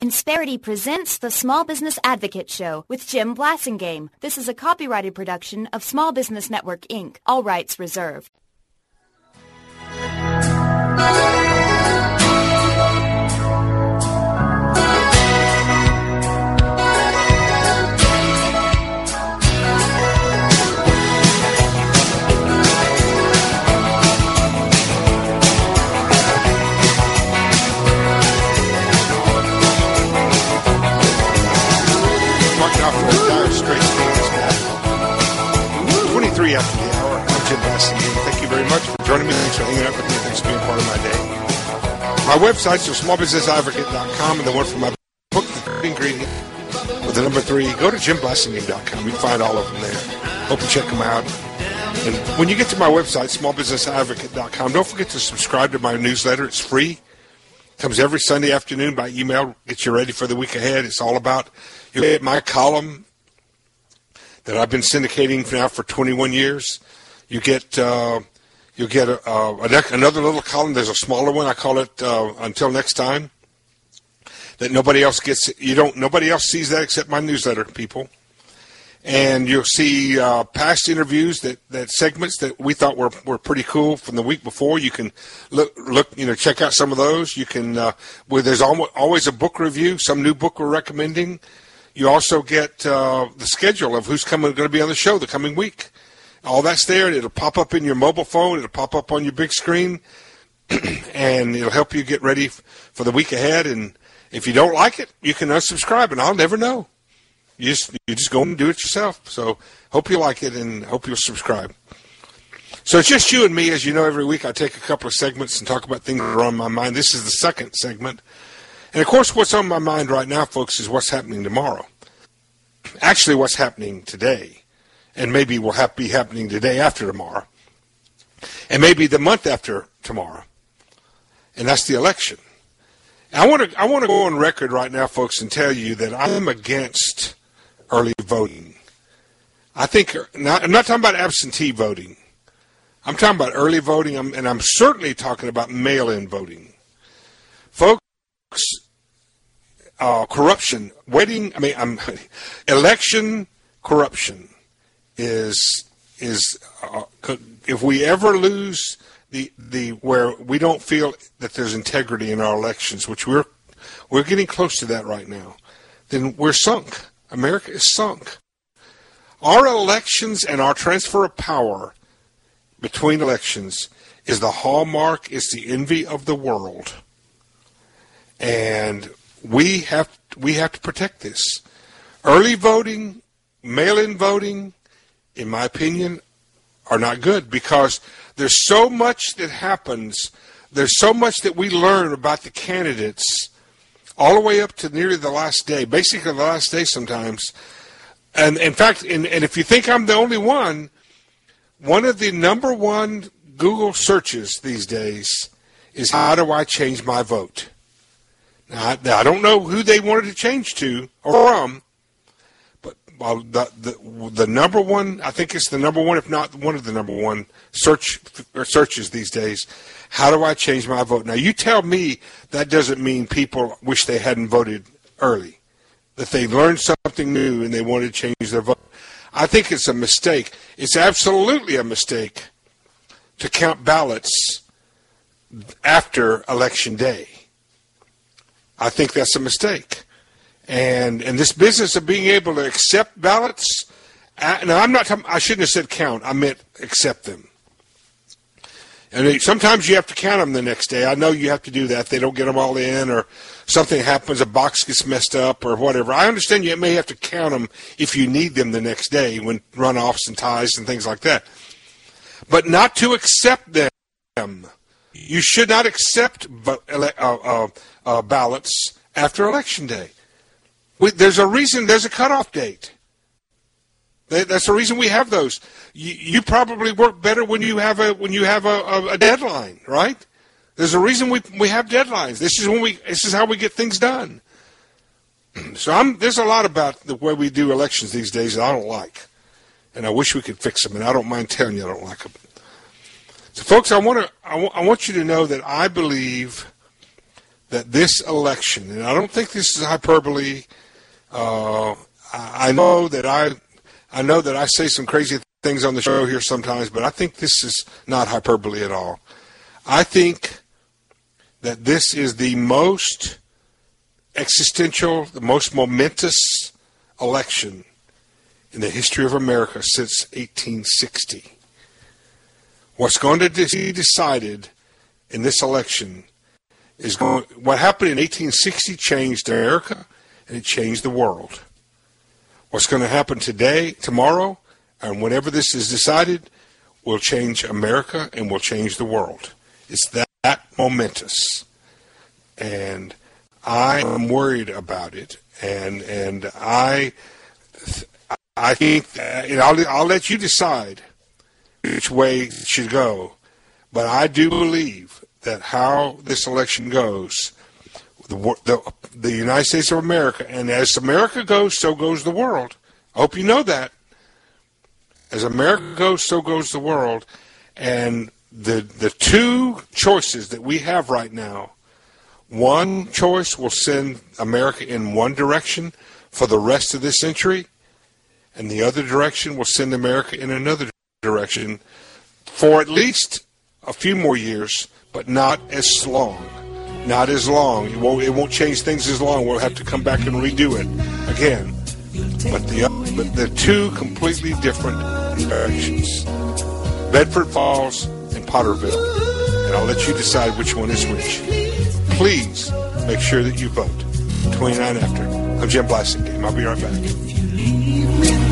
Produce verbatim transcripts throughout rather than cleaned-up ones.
Insperity presents the Small Business Advocate Show with Jim Blasingame. This is a copyrighted production of Small Business Network, Incorporated. All rights reserved. twenty-three after the hour. I'm Jim Blasingame. Thank you very much for joining me. Thanks for hanging out with me. Thanks for being part of my day. My websites are small business advocate dot com and the one for my book, The Third Ingredient, with the number three. Go to jim blasingame dot com. You can find all of them there. Hope you check them out. And when you get to my website, small business advocate dot com, don't forget to subscribe to my newsletter. It's free. It comes every Sunday afternoon by email. Gets you ready for the week ahead. It's all about you get my column that I've been syndicating now for twenty-one years. You get uh, you'll get a, a, another little column. There's a smaller one. I call it uh, Until Next Time. That nobody else gets. You don't. Nobody else sees that except my newsletter people. And you'll see uh, past interviews that, that segments that we thought were, were pretty cool from the week before. You can look look you know check out some of those. You can uh, where there's always a book review, some new book we're recommending. You also get uh, the schedule of who's coming going to be on the show the coming week. All that's there. It'll pop up in your mobile phone. It'll pop up on your big screen, and it'll help you get ready f- for the week ahead. And if you don't like it, you can unsubscribe, and I'll never know. You just you just go and do it yourself. So hope you like it, and hope you'll subscribe. So it's just you and me. As you know, every week I take a couple of segments and talk about things that are on my mind. This is the second segment. And, of course, what's on my mind right now, folks, is what's happening tomorrow. Actually, what's happening today, and maybe will have, be happening today after tomorrow, and maybe the month after tomorrow, and that's the election. I want to I want to go on record right now, folks, and tell you that I'm against early voting. I think not, I'm not talking about absentee voting. I'm talking about early voting, and I'm certainly talking about mail-in voting. Folks, uh, corruption, waiting, I mean, um, election corruption is, is uh, if we ever lose the, the, where we don't feel that there's integrity in our elections, which we're, we're getting close to that right now, then we're sunk. America is sunk. Our elections and our transfer of power between elections is the hallmark, is the envy of the world. And we have we have to protect this. Early voting, mail-in voting, in my opinion, are not good because there's so much that happens. There's so much that we learn about the candidates all the way up to nearly the last day, basically the last day sometimes. And in fact, and, and if you think I'm the only one, one of the number one Google searches these days is how do I change my vote? Now, I, I don't know who they wanted to change to or from, but well, the, the the number one, I think it's the number one, if not one of the number one search or searches these days. How do I change my vote? Now, you tell me that doesn't mean people wish they hadn't voted early, that they learned something new and they wanted to change their vote. I think it's a mistake. It's absolutely a mistake to count ballots after Election Day. I think that's a mistake. And and this business of being able to accept ballots, uh, now I'm not talking, I shouldn't have said count, I meant accept them. And sometimes you have to count them the next day. I know you have to do that. They don't get them all in or something happens, a box gets messed up or whatever. I understand you may have to count them if you need them the next day when runoffs and ties and things like that. But not to accept them. You should not accept uh, uh, uh, ballots after Election Day. We, there's a reason, there's a cutoff date. That's the reason we have those. You, you probably work better when you have a when you have a, a, a deadline, right? There's a reason we we have deadlines. This is when we this is how we get things done. So I'm, there's a lot about the way we do elections these days that I don't like, and I wish we could fix them. And I don't mind telling you I don't like them. So, folks, I want to I, w- I want you to know that I believe that this election, and I don't think this is hyperbole. Uh, I know that I, I know that I say some crazy things on the show here sometimes, but I think this is not hyperbole at all. I think that this is the most existential, the most momentous election in the history of America since eighteen sixty. What's going to be decided in this election is going. What happened in eighteen sixty changed America, and it changed the world. What's going to happen today, tomorrow, and whenever this is decided, will change America and will change the world. It's that, that momentous, and I am worried about it, and and I I think that, and I'll I'll let you decide which way it should go, but I do believe that how this election goes, the the the United States of America, and as America goes, so goes the world. I hope you know that. As America goes, so goes the world, and the the two choices that we have right now. One choice will send America in one direction for the rest of this century, and the other direction will send America in another direction for at least a few more years, but not as long. Not as long. It won't, it won't change things as long. We'll have to come back and redo it again. But the but the two completely different directions. Bedford Falls and Potterville. And I'll let you decide which one is which. Please make sure that you vote. twenty-nine after. I'm Jim Blasingame. I'll be right back.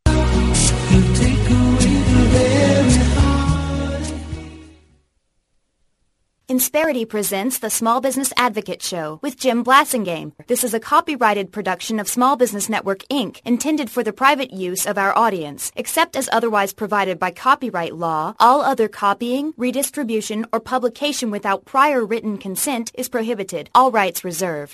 Insperity presents the Small Business Advocate Show with Jim Blasingame. This is a copyrighted production of Small Business Network, Incorporated, intended for the private use of our audience. Except as otherwise provided by copyright law, all other copying, redistribution, or publication without prior written consent is prohibited. All rights reserved.